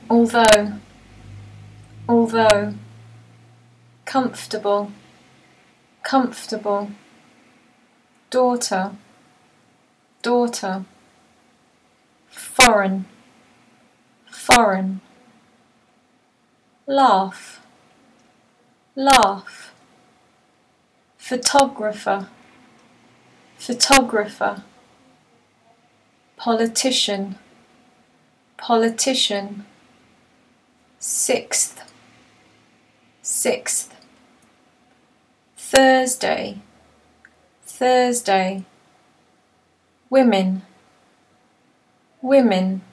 although, although, comfortable, comfortable, daughter, daughter, foreign, foreign, laugh, laugh, photographer, photographer, politician, politician, sixth, sixth, Thursday, Thursday, women, women,